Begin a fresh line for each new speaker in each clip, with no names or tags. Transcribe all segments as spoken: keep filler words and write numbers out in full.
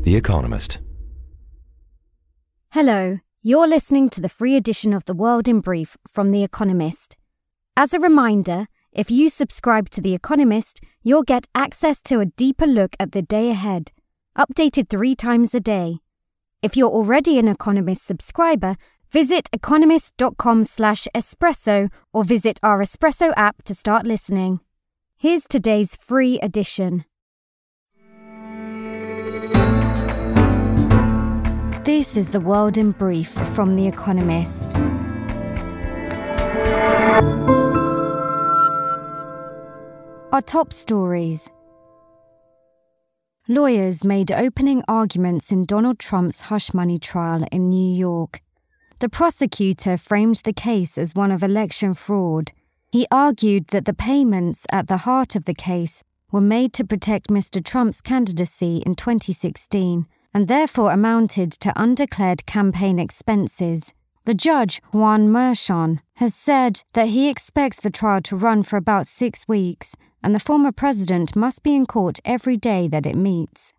The Economist.
Hello, you're listening to the free edition of The World in Brief from The Economist. As a reminder, if you subscribe to The Economist, you'll get access to a deeper look at the day ahead, updated three times a day. If you're already an Economist subscriber, visit economist.com slash espresso or visit our Espresso app to start listening. Here's today's free edition. This is The World in Brief from The Economist. Our top stories. Lawyers made opening arguments in Donald Trump's hush money trial in New York. The prosecutor framed the case as one of election fraud. He argued that the payments at the heart of the case were made to protect Mister Trump's candidacy in twenty sixteen and therefore amounted to undeclared campaign expenses. The judge, Juan Merchan, has said that he expects the trial to run for about six weeks and the former president must be in court every day that it meets.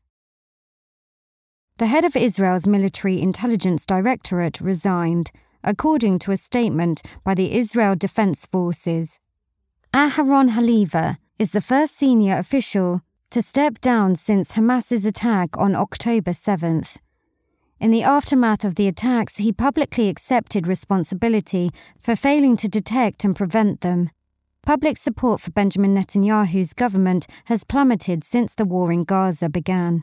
The head of Israel's military intelligence directorate resigned, according to a statement by the Israel Defense Forces. Aharon Haliva is the first senior official to step down since Hamas's attack on October seventh. In the aftermath of the attacks, he publicly accepted responsibility for failing to detect and prevent them. Public support for Benjamin Netanyahu's government has plummeted since the war in Gaza began.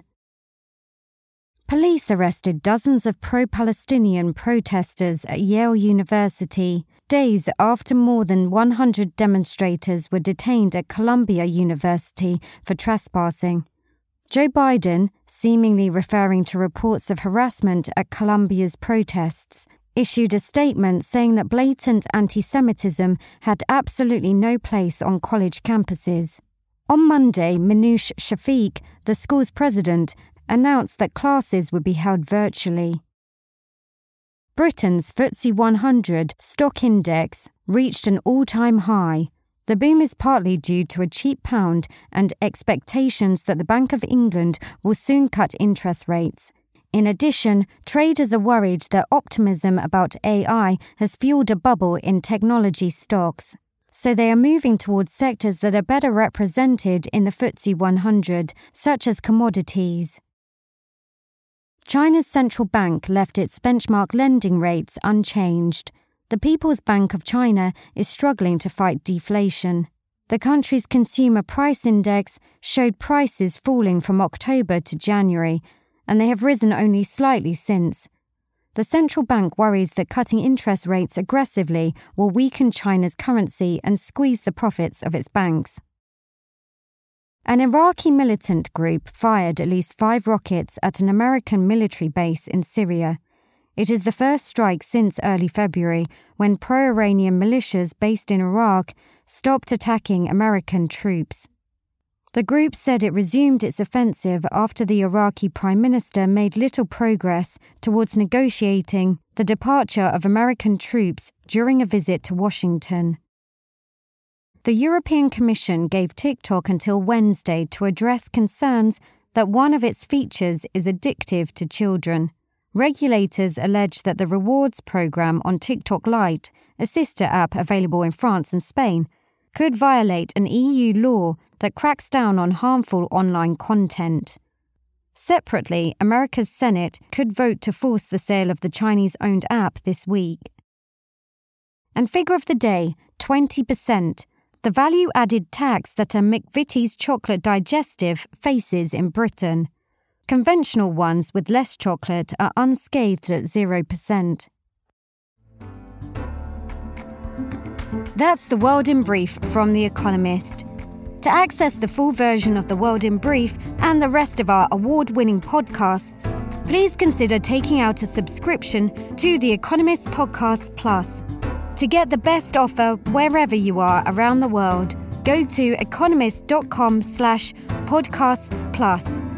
Police arrested dozens of pro-Palestinian protesters at Yale University days after more than one hundred demonstrators were detained at Columbia University for trespassing. Joe Biden, seemingly referring to reports of harassment at Columbia's protests, issued a statement saying that blatant anti-Semitism had absolutely no place on college campuses. On Monday, Minouche Shafik, the school's president, announced that classes would be held virtually. Britain's F T S E one hundred stock index reached an all-time high. The boom is partly due to a cheap pound and expectations that the Bank of England will soon cut interest rates. In addition, traders are worried that optimism about A I has fueled a bubble in technology stocks, so they are moving towards sectors that are better represented in the F T S E one hundred, such as commodities. China's central bank left its benchmark lending rates unchanged. The People's Bank of China is struggling to fight deflation. The country's consumer price index showed prices falling from October to January, and they have risen only slightly since. The central bank worries that cutting interest rates aggressively will weaken China's currency and squeeze the profits of its banks. An Iraqi militant group fired at least five rockets at an American military base in Syria. It is the first strike since early February, when pro-Iranian militias based in Iraq stopped attacking American troops. The group said it resumed its offensive after the Iraqi Prime Minister made little progress towards negotiating the departure of American troops during a visit to Washington. The European Commission gave TikTok until Wednesday to address concerns that one of its features is addictive to children. Regulators allege that the rewards program on TikTok Lite, a sister app available in France and Spain, could violate an E U law that cracks down on harmful online content. Separately, America's Senate could vote to force the sale of the Chinese-owned app this week. And figure of the day, twenty percent. The value-added tax that a McVitie's chocolate digestive faces in Britain. Conventional ones with less chocolate are unscathed at zero percent. That's The World in Brief from The Economist. To access the full version of The World in Brief and the rest of our award-winning podcasts, please consider taking out a subscription to The Economist Podcast Plus. To get the best offer wherever you are around the world, go to economist.com slash podcasts plus.